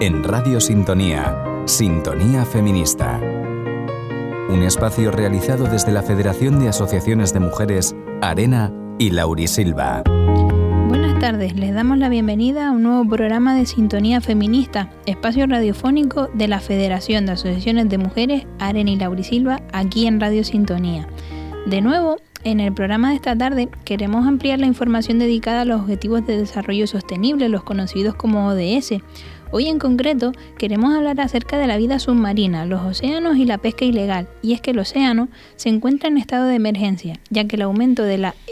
En Radio Sintonía, Sintonía Feminista. Un espacio realizado desde la Federación de Asociaciones de Mujeres Arena y Laurisilva. Buenas tardes, les damos la bienvenida a un nuevo programa de Sintonía Feminista, espacio radiofónico de la Federación de Asociaciones de Mujeres Arena y Laurisilva, aquí en Radio Sintonía. De nuevo, en el programa de esta tarde queremos ampliar la información dedicada a los Objetivos de Desarrollo Sostenible, los conocidos como ODS. Hoy en concreto queremos hablar acerca de la vida submarina, los océanos y la pesca ilegal. Y es que el océano se encuentra en estado de emergencia, ya que el aumento de la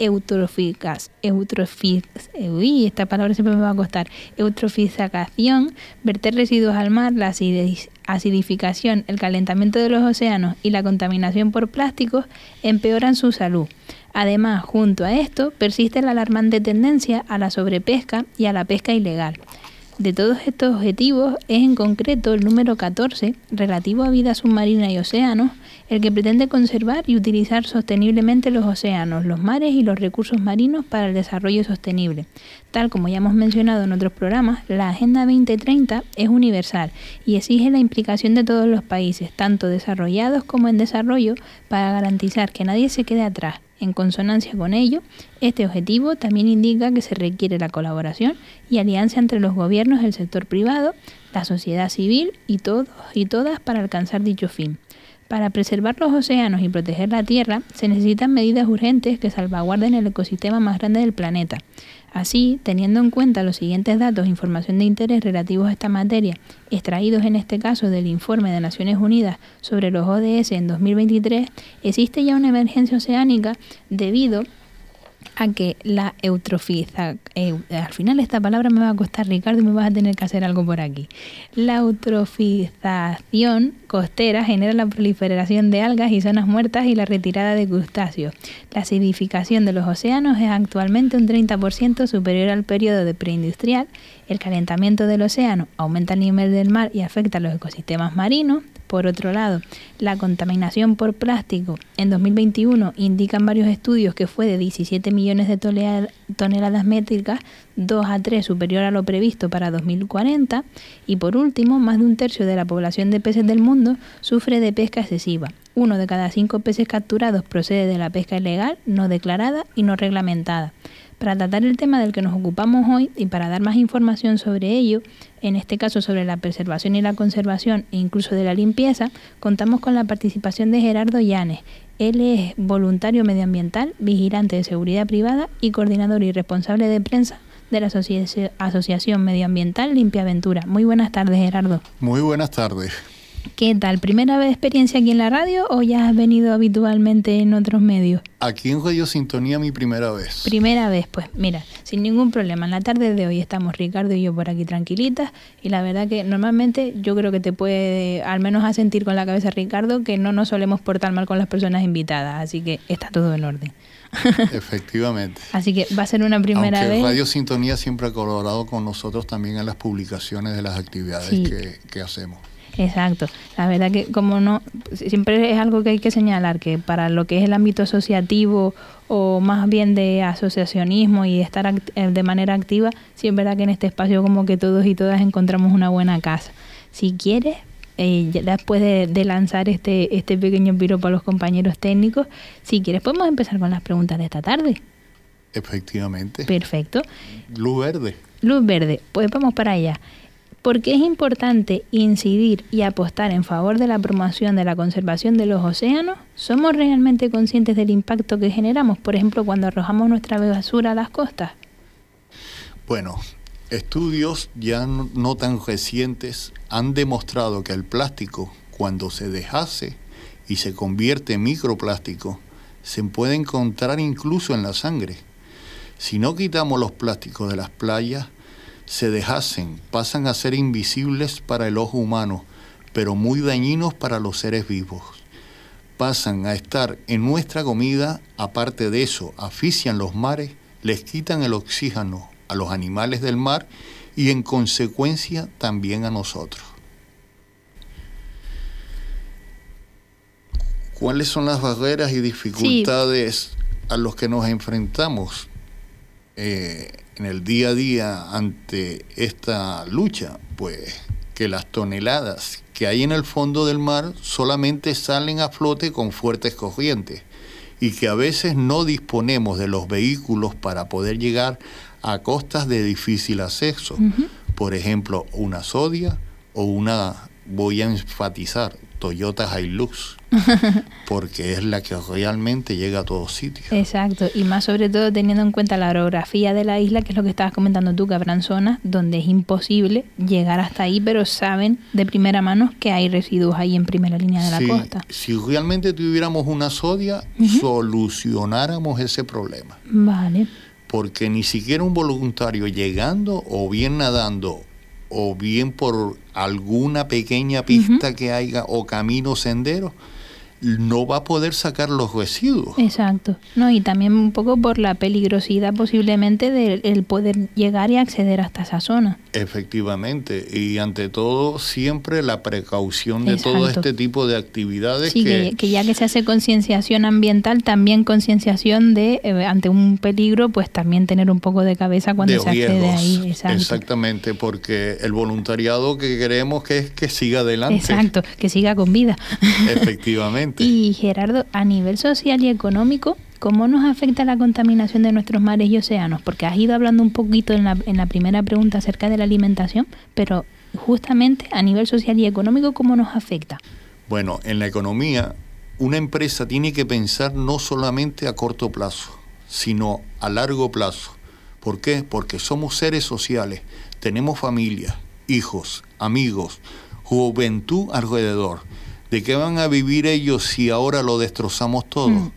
eutrofización, verter residuos al mar, la acidificación, el calentamiento de los océanos y la contaminación por plásticos empeoran su salud. Además, junto a esto, persiste la alarmante tendencia a la sobrepesca y a la pesca ilegal. De todos estos objetivos es en concreto el número 14, relativo a vida submarina y océanos, el que pretende conservar y utilizar sosteniblemente los océanos, los mares y los recursos marinos para el desarrollo sostenible. Tal como ya hemos mencionado en otros programas, la Agenda 2030 es universal y exige la implicación de todos los países, tanto desarrollados como en desarrollo, para garantizar que nadie se quede atrás. En consonancia con ello, este objetivo también indica que se requiere la colaboración y alianza entre los gobiernos, el sector privado, la sociedad civil y todos y todas para alcanzar dicho fin. Para preservar los océanos y proteger la Tierra, se necesitan medidas urgentes que salvaguarden el ecosistema más grande del planeta. Así, teniendo en cuenta los siguientes datos e información de interés relativos a esta materia, extraídos en este caso del informe de Naciones Unidas sobre los ODS en 2023, existe ya una emergencia oceánica debido a que la al final esta palabra me va a costar, Ricardo, y me vas a tener que hacer algo por aquí. La eutrofización costera genera la proliferación de algas y zonas muertas y la retirada de crustáceos. La acidificación de los océanos es actualmente un 30% superior al periodo de preindustrial. El calentamiento del océano aumenta el nivel del mar y afecta a los ecosistemas marinos. Por otro lado, la contaminación por plástico en 2021 indican varios estudios que fue de 17 millones de toneladas métricas, 2 a 3 superior a lo previsto para 2040. Y por último, más de un tercio de la población de peces del mundo sufre de pesca excesiva. 1 de cada 5 peces capturados procede de la pesca ilegal, no declarada y no reglamentada. Para tratar el tema del que nos ocupamos hoy y para dar más información sobre ello, en este caso sobre la preservación y la conservación e incluso de la limpieza, contamos con la participación de Gerardo Llanes. Él es voluntario medioambiental, vigilante de seguridad privada y coordinador y responsable de prensa de la Asociación Medioambiental Limpia Aventura. Muy buenas tardes, Gerardo. Muy buenas tardes. ¿Qué tal? ¿Primera vez experiencia aquí en la radio o ya has venido habitualmente en otros medios? Aquí en Radio Sintonía mi primera vez. Primera vez, pues mira, sin ningún problema. En la tarde de hoy estamos Ricardo y yo por aquí tranquilitas y la verdad que normalmente yo creo que te puede al menos asentir con la cabeza Ricardo que no nos solemos portar mal con las personas invitadas, así que está todo en orden. Efectivamente. Así que va a ser una primera vez. Radio Sintonía siempre ha colaborado con nosotros también en las publicaciones de las actividades que hacemos. Exacto, la verdad que como no, siempre es algo que hay que señalar, que para lo que es el ámbito asociativo o más bien de asociacionismo y estar de manera activa, sí es verdad que en este espacio como que todos y todas encontramos una buena casa. Si quieres, después de lanzar este pequeño piropo a los compañeros técnicos, si quieres podemos empezar con las preguntas de esta tarde. Efectivamente. Perfecto. Luz verde. Luz verde, pues vamos para allá. ¿Por qué es importante incidir y apostar en favor de la promoción de la conservación de los océanos? ¿Somos realmente conscientes del impacto que generamos, por ejemplo, cuando arrojamos nuestra basura a las costas? Bueno, estudios ya no tan recientes han demostrado que el plástico, cuando se deshace y se convierte en microplástico, se puede encontrar incluso en la sangre. Si no quitamos los plásticos de las playas, se deshacen, pasan a ser invisibles para el ojo humano, pero muy dañinos para los seres vivos. Pasan a estar en nuestra comida, aparte de eso, asfixian los mares, les quitan el oxígeno a los animales del mar y en consecuencia también a nosotros. ¿Cuáles son las barreras y dificultades a los que nos enfrentamos en el día a día ante esta lucha? Pues que las toneladas que hay en el fondo del mar solamente salen a flote con fuertes corrientes y que a veces no disponemos de los vehículos para poder llegar a costas de difícil acceso. Por ejemplo, una Sodia o una, voy a enfatizar, Toyota Hilux, porque es la que realmente llega a todos sitios. Exacto, y más sobre todo teniendo en cuenta la orografía de la isla, que es lo que estabas comentando tú, que habrán zonas donde es imposible llegar hasta ahí, pero saben de primera mano que hay residuos ahí en primera línea de la costa. Si realmente tuviéramos una Sodia, solucionáramos ese problema. Vale. Porque ni siquiera un voluntario llegando o bien nadando o bien por alguna pequeña pista que haya o camino sendero, no va a poder sacar los residuos. Exacto. No, y también un poco por la peligrosidad posiblemente de el poder llegar y acceder hasta esa zona. Efectivamente, y ante todo siempre la precaución de todo este tipo de actividades. Sí, que ya que se hace concienciación ambiental, también concienciación de ante un peligro, pues también tener un poco de cabeza cuando se accede ahí. Exacto. Exactamente, porque el voluntariado que queremos es que siga adelante. Exacto, que siga con vida. Efectivamente. Y Gerardo, a nivel social y económico, ¿cómo nos afecta la contaminación de nuestros mares y océanos? Porque has ido hablando un poquito en la primera pregunta acerca de la alimentación, pero justamente a nivel social y económico, ¿cómo nos afecta? Bueno, en la economía, una empresa tiene que pensar no solamente a corto plazo, sino a largo plazo. ¿Por qué? Porque somos seres sociales, tenemos familia, hijos, amigos, juventud alrededor. ¿De qué van a vivir ellos si ahora lo destrozamos todo?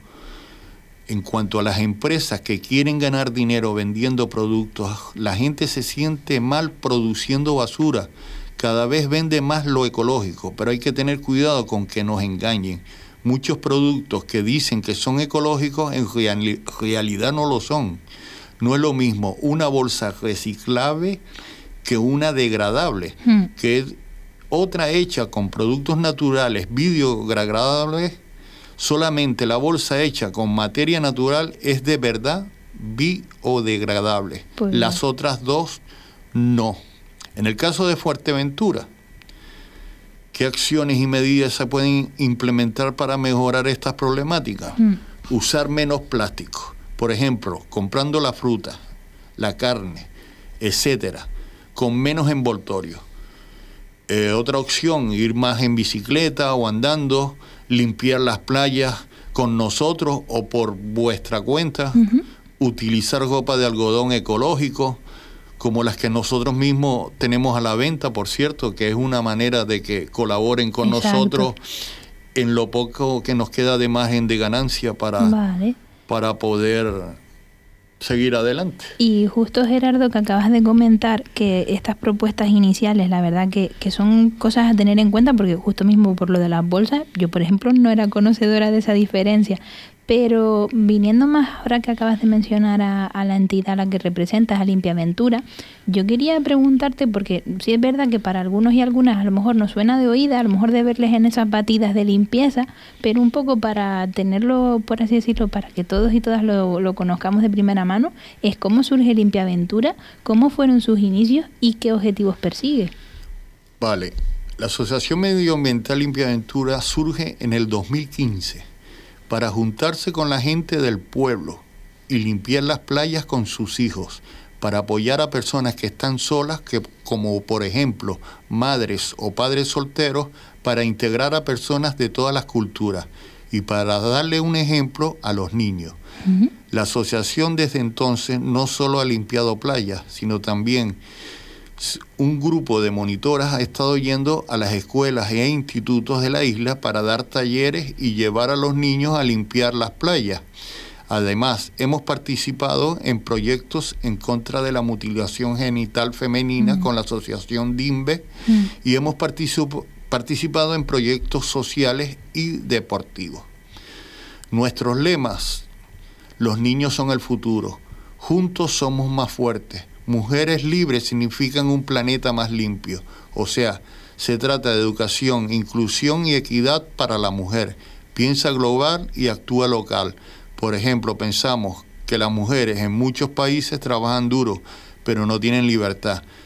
En cuanto a las empresas que quieren ganar dinero vendiendo productos, la gente se siente mal produciendo basura. Cada vez vende más lo ecológico, pero hay que tener cuidado con que nos engañen. Muchos productos que dicen que son ecológicos en realidad no lo son. No es lo mismo una bolsa reciclable que una degradable, que es otra hecha con productos naturales biodegradables. Solamente la bolsa hecha con materia natural es de verdad biodegradable. Pues las otras dos no. En el caso de Fuerteventura, ¿qué acciones y medidas se pueden implementar para mejorar estas problemáticas? Usar menos plástico. Por ejemplo, comprando la fruta, la carne, etcétera, con menos envoltorio. Otra opción, ir más en bicicleta o andando, limpiar las playas con nosotros o por vuestra cuenta, utilizar ropa de algodón ecológico, como las que nosotros mismos tenemos a la venta, por cierto, que es una manera de que colaboren con nosotros en lo poco que nos queda de margen de ganancia para poder seguir adelante. Y justo, Gerardo, que acabas de comentar que estas propuestas iniciales, la verdad que son cosas a tener en cuenta, porque justo mismo por lo de las bolsas, yo por ejemplo no era conocedora de esa diferencia, pero viniendo más ahora que acabas de mencionar a la entidad a la que representas, a Limpiaventura, yo quería preguntarte, porque sí es verdad que para algunos y algunas a lo mejor nos suena de oída, a lo mejor de verles en esas batidas de limpieza, pero un poco para tenerlo, por así decirlo, para que todos y todas lo conozcamos de primera mano, es cómo surge Limpiaventura, cómo fueron sus inicios y qué objetivos persigue. Vale, la Asociación Medioambiental Limpiaventura surge en el 2015 para juntarse con la gente del pueblo y limpiar las playas con sus hijos, para apoyar a personas que están solas, como por ejemplo madres o padres solteros, para integrar a personas de todas las culturas y para darle un ejemplo a los niños. La asociación desde entonces no solo ha limpiado playas, sino también un grupo de monitoras ha estado yendo a las escuelas e institutos de la isla para dar talleres y llevar a los niños a limpiar las playas. Además, hemos participado en proyectos en contra de la mutilación genital femenina con la asociación DIMBE y hemos participado en proyectos sociales y deportivos. Nuestros lemas: los niños son el futuro, juntos somos más fuertes. Mujeres libres significan un planeta más limpio. O sea, se trata de educación, inclusión y equidad para la mujer. Piensa global y actúa local. Por ejemplo, pensamos que las mujeres en muchos países trabajan duro, pero no tienen libertad.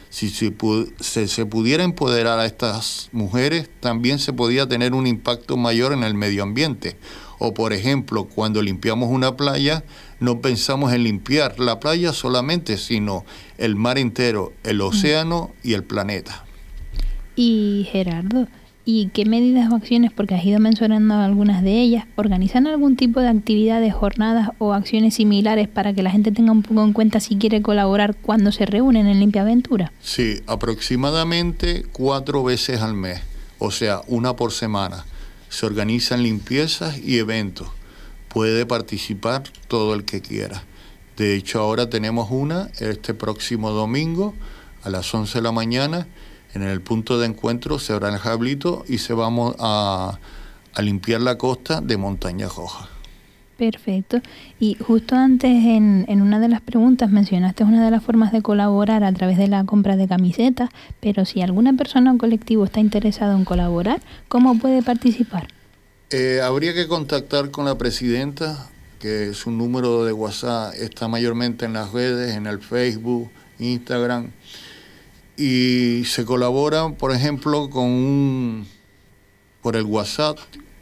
Si se pudiera empoderar a estas mujeres, también se podía tener un impacto mayor en el medio ambiente. O, por ejemplo, cuando limpiamos una playa, no pensamos en limpiar la playa solamente, sino el mar entero, el océano y el planeta. Y Gerardo, ¿y qué medidas o acciones, porque has ido mencionando algunas de ellas, organizan algún tipo de actividades, jornadas o acciones similares para que la gente tenga un poco en cuenta si quiere colaborar cuando se reúnen en Limpia Aventura? Sí, aproximadamente 4 veces al mes, o sea, una por semana. Se organizan limpiezas y eventos. Puede participar todo el que quiera. De hecho, ahora tenemos una este próximo domingo a las 11 de la mañana. En el punto de encuentro se habrá el Jablito y se vamos a limpiar la costa de Montaña Roja. Perfecto. Y justo antes, en una de las preguntas, mencionaste una de las formas de colaborar a través de la compra de camisetas, pero si alguna persona o colectivo está interesado en colaborar, ¿cómo puede participar? Habría que contactar con la presidenta, que su número de WhatsApp está mayormente en las redes, en el Facebook, Instagram, y se colabora, por ejemplo, por el WhatsApp,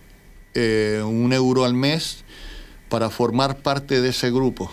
€1 al mes, para formar parte de ese grupo.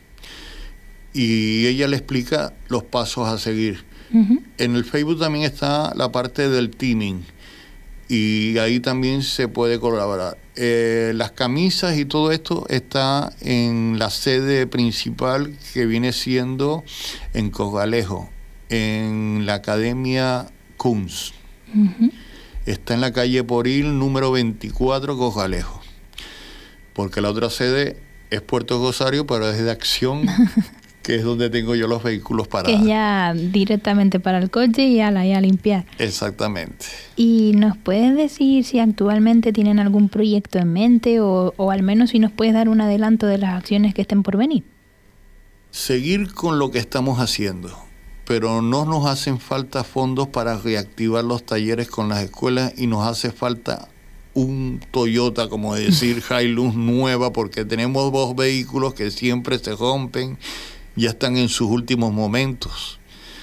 Y ella le explica los pasos a seguir. Uh-huh. En el Facebook también está la parte del teaming, y ahí también se puede colaborar. Las camisas y todo esto está en la sede principal, que viene siendo en Cogalejo, en la Academia Kunz. Uh-huh. Está en la calle Poril, número 24, Cogalejo. Porque la otra sede es Puerto Rosario, pero es de Acción, que es donde tengo yo los vehículos parados. Que es ya directamente para el coche y a limpiar. Exactamente. ¿Y nos puedes decir si actualmente tienen algún proyecto en mente o al menos si nos puedes dar un adelanto de las acciones que estén por venir? Seguir con lo que estamos haciendo, pero no nos hacen falta fondos para reactivar los talleres con las escuelas, y nos hace falta un Toyota, como decir, Hilux nueva, porque tenemos 2 vehículos que siempre se rompen, ya están en sus últimos momentos.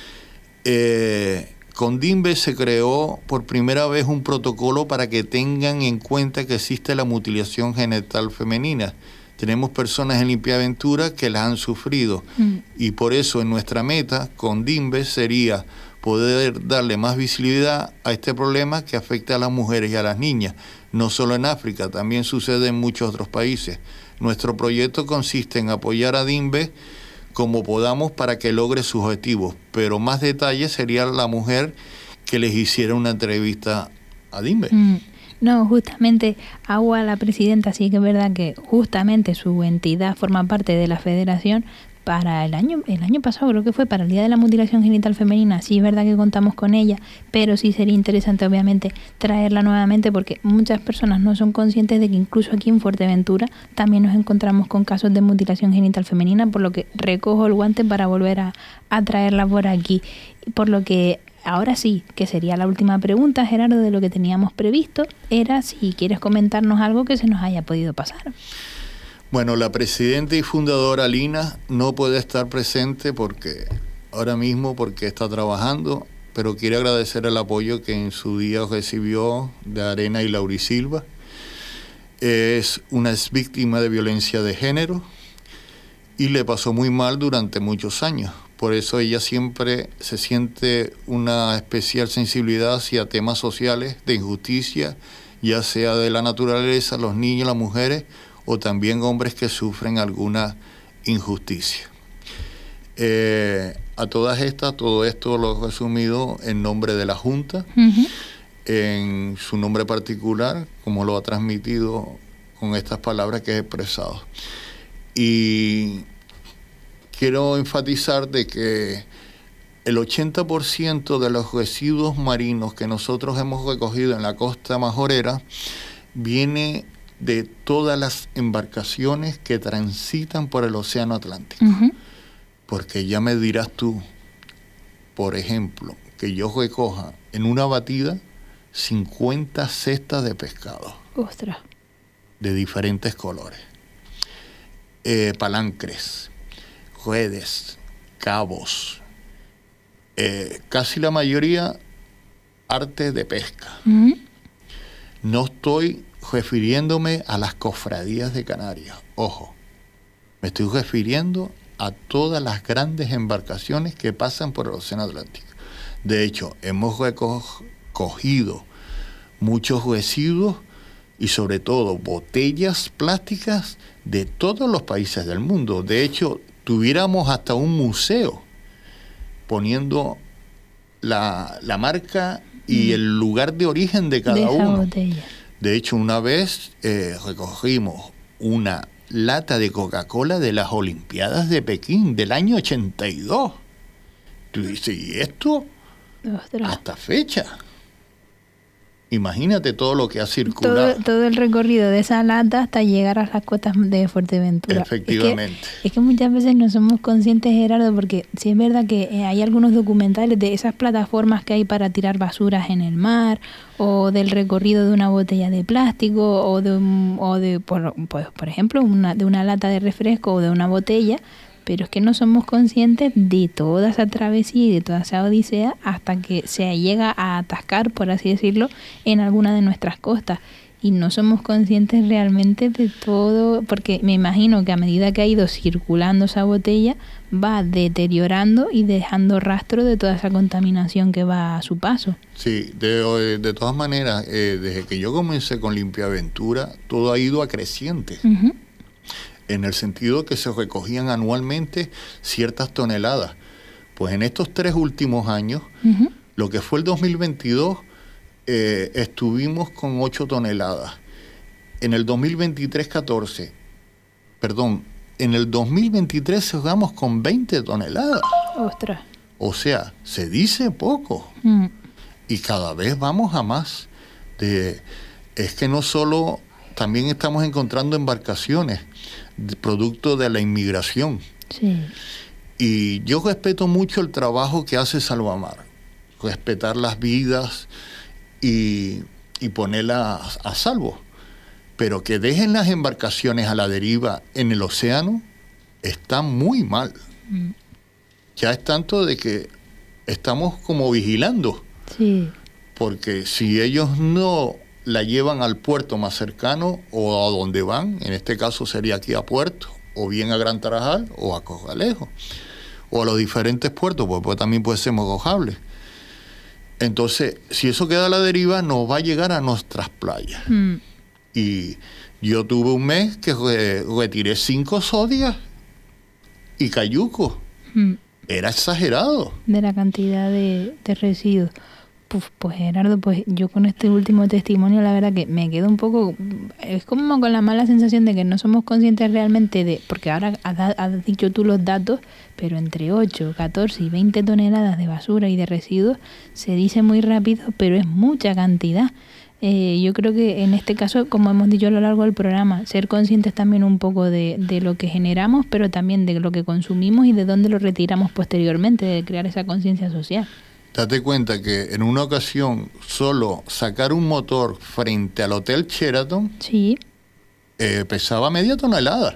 Con DIMBE se creó por primera vez un protocolo para que tengan en cuenta que existe la mutilación genital femenina. Tenemos personas en Limpia Aventura que las han sufrido, y por eso en nuestra meta con DIMBE sería poder darle más visibilidad a este problema que afecta a las mujeres y a las niñas. No solo en África, también sucede en muchos otros países. Nuestro proyecto consiste en apoyar a DIMBE como podamos para que logre sus objetivos, pero más detalles sería la mujer que les hiciera una entrevista a DIMBE. No, justamente hago a la presidenta, sí que es verdad que justamente su entidad forma parte de la federación. Para el año pasado, creo que fue para el Día de la Mutilación Genital Femenina, sí es verdad que contamos con ella, pero sí sería interesante obviamente traerla nuevamente, porque muchas personas no son conscientes de que incluso aquí en Fuerteventura también nos encontramos con casos de mutilación genital femenina, por lo que recojo el guante para volver a traerla por aquí. Por lo que ahora sí, que sería la última pregunta, Gerardo, de lo que teníamos previsto, era si quieres comentarnos algo que se nos haya podido pasar. Bueno, la presidenta y fundadora Lina no puede estar presente ahora mismo porque está trabajando, pero quiere agradecer el apoyo que en su día recibió de Arena y Laurisilva. Es una ex víctima de violencia de género y le pasó muy mal durante muchos años. Por eso ella siempre se siente una especial sensibilidad hacia temas sociales de injusticia, ya sea de la naturaleza, los niños, las mujeres, o también hombres que sufren alguna injusticia. A todas estas, todo esto lo he resumido en nombre de la Junta, en su nombre particular, como lo ha transmitido con estas palabras que he expresado. Y quiero enfatizar de que el 80% de los residuos marinos que nosotros hemos recogido en la costa majorera viene de todas las embarcaciones que transitan por el Océano Atlántico. Porque ya me dirás tú, por ejemplo, que yo recoja en una batida 50 cestas de pescado. ¡Ostras! De diferentes colores. Palancres, redes, cabos, casi la mayoría arte de pesca. No estoy refiriéndome a las cofradías de Canarias, ojo, me estoy refiriendo a todas las grandes embarcaciones que pasan por el Océano Atlántico. De hecho, hemos recogido muchos residuos y sobre todo botellas plásticas de todos los países del mundo. De hecho, tuviéramos hasta un museo poniendo la marca y el lugar de origen de cada uno. Botella. De hecho, una vez recogimos una lata de Coca-Cola de las Olimpiadas de Pekín del año 82. Tú dices, ¿y esto? Ostras. Hasta fecha. Imagínate todo lo que ha circulado. Todo el recorrido de esa lata hasta llegar a las costas de Fuerteventura. Efectivamente. Es que muchas veces no somos conscientes, Gerardo, porque sí es verdad que hay algunos documentales de esas plataformas que hay para tirar basuras en el mar, o del recorrido de una botella de plástico, por ejemplo, de una lata de refresco o de una botella. Pero es que no somos conscientes de toda esa travesía y de toda esa odisea hasta que se llega a atascar, por así decirlo, en alguna de nuestras costas. Y no somos conscientes realmente de todo, porque me imagino que a medida que ha ido circulando esa botella, va deteriorando y dejando rastro de toda esa contaminación que va a su paso. Sí, de todas maneras, desde que yo comencé con Limpiaventura, todo ha ido acreciente. Uh-huh. En el sentido que se recogían anualmente ciertas toneladas. Pues en estos 3 últimos años, uh-huh, lo que fue el 2022, estuvimos con 8 toneladas. En el 2023, 14. Perdón, en el 2023 cerramos con 20 toneladas. ¡Ostras! O sea, se dice poco. Y cada vez vamos a más. Es que no solo, también estamos encontrando embarcaciones producto de la inmigración. Sí. Y yo respeto mucho el trabajo que hace Salvamar, respetar las vidas y ponerlas a salvo, pero que dejen las embarcaciones a la deriva en el océano está muy mal. Ya es tanto de que estamos como vigilando. Sí. Porque si ellos no la llevan al puerto más cercano o a donde van, en este caso sería aquí a Puerto, o bien a Gran Tarajal o a Cojalejo, o a los diferentes puertos, pues también puede ser Mogojable. Entonces, si eso queda a la deriva, no va a llegar a nuestras playas. Y yo tuve un mes que retiré 5 sodias y cayucos. Era exagerado. De la cantidad de residuos. Pues Gerardo, pues yo con este último testimonio la verdad que me quedo un poco, es como con la mala sensación de que no somos conscientes realmente de, porque ahora has dicho tú los datos, pero entre 8, 14 y 20 toneladas de basura y de residuos se dice muy rápido, pero es mucha cantidad. Yo creo que en este caso, como hemos dicho a lo largo del programa, ser conscientes también un poco de lo que generamos, pero también de lo que consumimos y de dónde lo retiramos posteriormente, de crear esa conciencia social. Date cuenta que en una ocasión solo sacar un motor frente al Hotel Sheraton, sí, pesaba media tonelada.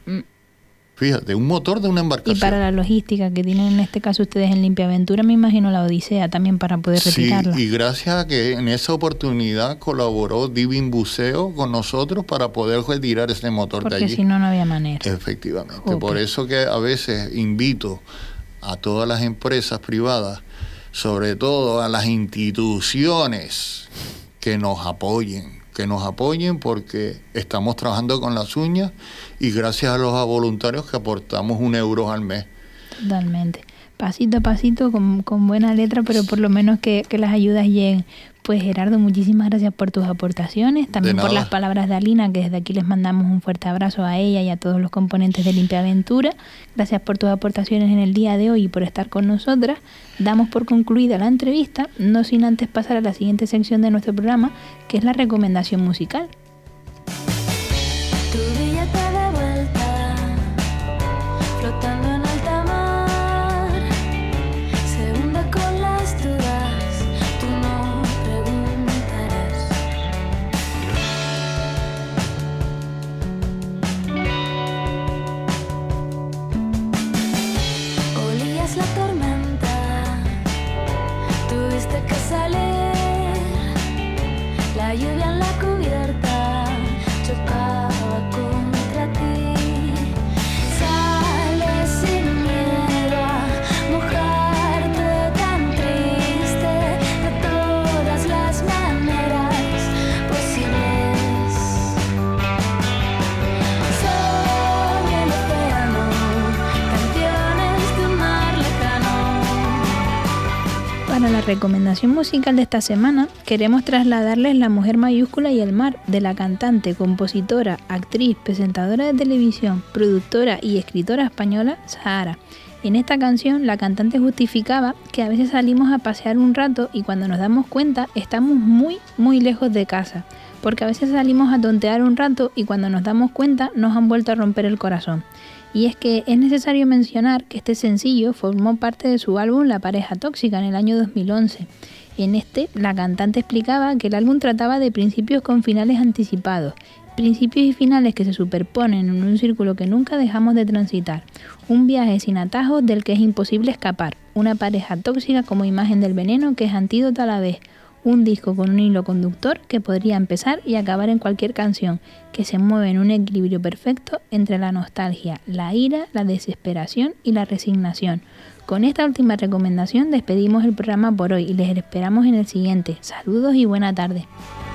Fíjate, un motor de una embarcación. Y para la logística que tienen en este caso ustedes en Limpiaventura, me imagino la odisea también para poder retirarla. Sí, y gracias a que en esa oportunidad colaboró Divin Buceo con nosotros para poder retirar ese motor de allí. Porque si no, no había manera. Efectivamente. Okay. Por eso que a veces invito a todas las empresas privadas, sobre todo a las instituciones, que nos apoyen porque estamos trabajando con las uñas y gracias a los voluntarios que aportamos €1 al mes. Totalmente. Pasito a pasito, con buena letra, pero por lo menos que las ayudas lleguen. Pues Gerardo, muchísimas gracias por tus aportaciones, también por las palabras de Alina, que desde aquí les mandamos un fuerte abrazo a ella y a todos los componentes de Limpiaventura. Gracias por tus aportaciones en el día de hoy y por estar con nosotras. Damos por concluida la entrevista, no sin antes pasar a la siguiente sección de nuestro programa, que es la recomendación musical. salir, la lluvia en la cubierta chocaba contra ti. Sales sin miedo a mojarte tan triste de todas las maneras posibles. Sobre el océano, canciones de un mar lejano. Para la recomendación musical de esta semana, queremos trasladarles La mujer mayúscula y el mar, de la cantante, compositora, actriz, presentadora de televisión, productora y escritora española Zahara. En esta canción, la cantante justificaba que a veces salimos a pasear un rato y cuando nos damos cuenta estamos muy lejos de casa, porque a veces salimos a tontear un rato y cuando nos damos cuenta nos han vuelto a romper el corazón. Y es que es necesario mencionar que este sencillo formó parte de su álbum La pareja tóxica en el año 2011. En este, la cantante explicaba que el álbum trataba de principios con finales anticipados, principios y finales que se superponen en un círculo que nunca dejamos de transitar, un viaje sin atajos del que es imposible escapar, una pareja tóxica como imagen del veneno que es antídoto a la vez, un disco con un hilo conductor que podría empezar y acabar en cualquier canción, que se mueve en un equilibrio perfecto entre la nostalgia, la ira, la desesperación y la resignación. Con esta última recomendación despedimos el programa por hoy y les esperamos en el siguiente. Saludos y buena tarde.